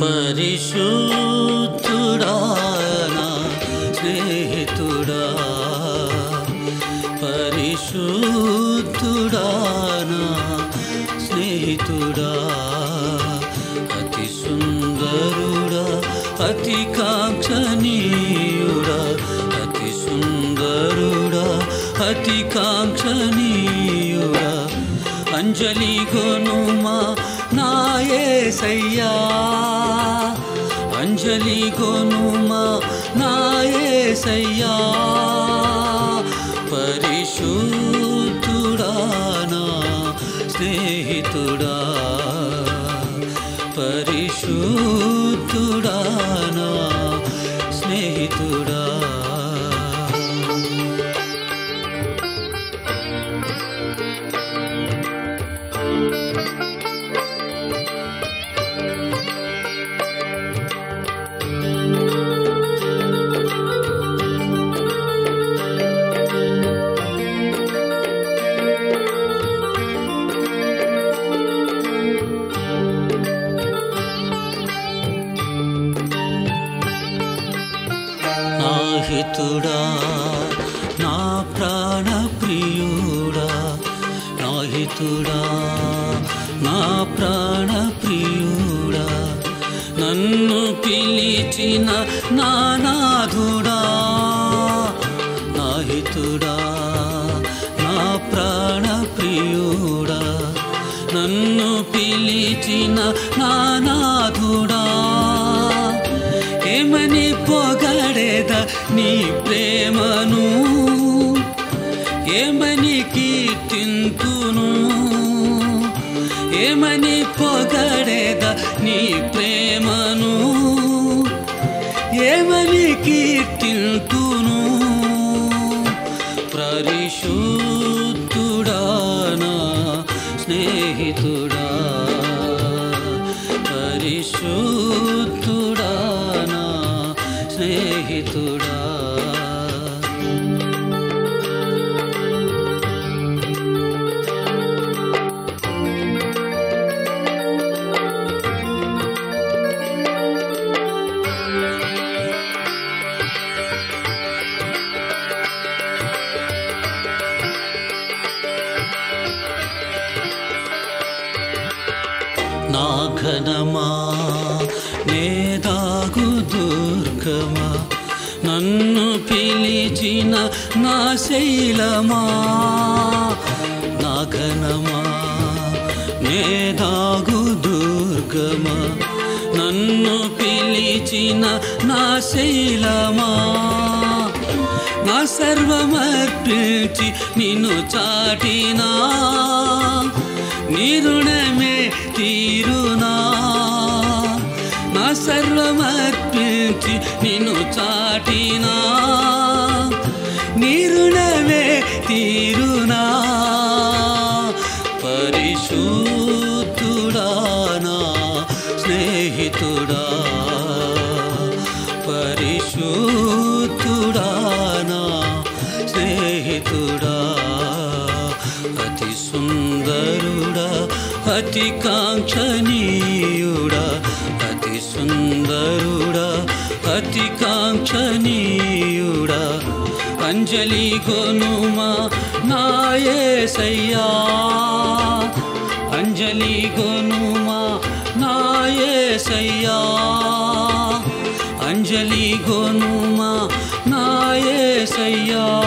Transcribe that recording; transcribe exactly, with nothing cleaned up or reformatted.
పరిశుద్ధుడా నా స్నేహితుడా, పరిశుద్ధుడా నా స్నేహితుడా, అతి సుందరుడా అతి కాంక్షణీయుడా, అతి సుందరుడా అతి కాంక్షణీయుడా, అంజలి గొనుమా నా యేసయ్యా, అంజలి గొనుమా నా యేసయ్యా, పరిశుద్ధుడా నా స్నేహితుడా, పరిశుద్ధుడా నా స్నేహితుడా. నా హితుడా నా ప్రాణ ప్రియుడా, నా హితుడా నా ప్రాణ ప్రియుడా, నన్ను పిలిచిన నా నాథుడా, నా హితుడా నా ప్రాణ ప్రియుడా, నన్ను పిలిచిన నా నాథుడా, ఏమని పొగడేద నీ ప్రేమను, ఏమని కీర్తింతును, ఏమని పొగడేద నీ ప్రేమను, ఏమని కీర్తింతును, పరిశుద్ధుడా నా స్నేహితుడా, పరిశుద్ధుడా నా స్నేహితుడా. నా ఘనమా నేదాగు దుర్గమా, నన్ను పిలిచిన నా శైలమా, నా ఘనమా నేదాగు దుర్గమా, నన్ను పిలిచిన నా శైలమా, నా సర్వమర్పించి నిన్ను చాటినా నీ రుణమే తీరునా, నా సర్వమర్పించి నిన్ను చాటినా నీ రుణమే తీరునా, పరిశుద్ధుడా నా స్నేహితుడా, పరిశుద్ధుడా నా స్నేహితుడా, అతి సుందరుడా అతి కాంక్షణీయుడా, అతి సుందరుడా అతి కాంక్షణీయుడా, అంజలి గొనుమా నా యేసయ్యా, అంజలి గొనుమా నా యేసయ్యా, అంజలి గొనుమా నా యేసయ్యా.